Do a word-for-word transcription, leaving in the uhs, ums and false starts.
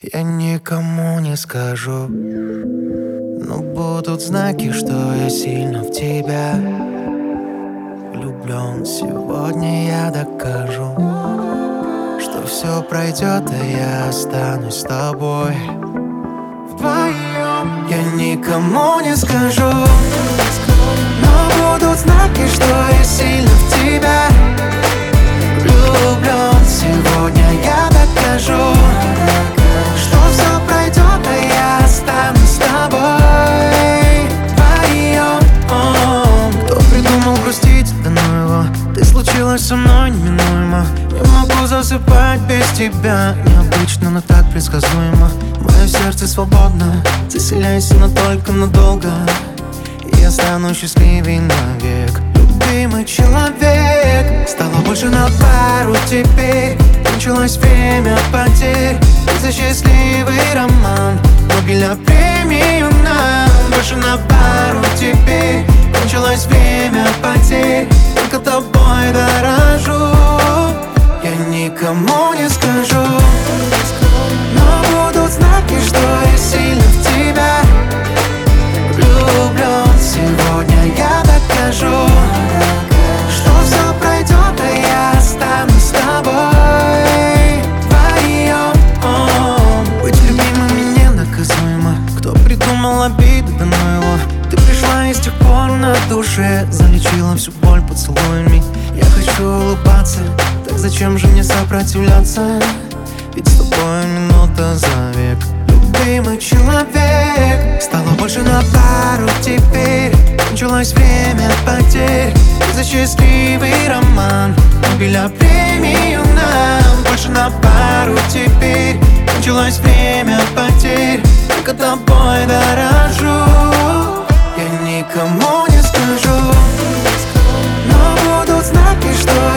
Я никому не скажу, но будут знаки, что я сильно в тебя влюблен. Сегодня я докажу, что все пройдет, а я останусь с тобой вдвоем. Я никому не скажу, но будут знаки, что я сильно в тебя влюблен. Сегодня я докажу, что все пройдет, а я останусь с тобой вдвоем. Кто придумал грустить, да ну его. Ты случилась со мной неминуемо. Не могу засыпать без тебя. Необычно, но так предсказуемо. Мое сердце свободно, заселяйся, но только надолго. И я стану счастливей навек. Любимый человек, стало больше на пару теперь. Кончилось время потерь, и за счастливый роман Нобеля премию нам. Больше на пару теперь. Кончилось время потерь, только тобой дорожу. Я никому не скажу, но будут знаки, что я сильно в тебя влюблен. Сегодня я докажу, что все пройдет, а я останусь с тобой вдвоем. Быть любимым ненаказуемо. Кто придумал обиды, да ну его. Ты пришла и с тех пор на душе залечила всю боль поцелуями. Я хочу улыбаться, так зачем же мне сопротивляться? Ведь с тобой минута за век. Любимый человек, стало больше на пару теперь. Кончилось время потерь, и за счастливый роман Нобеля премию нам. Больше на пару теперь. Кончилось время потерь, только тобой дорожу. Я никому не скажу, но будут знаки, что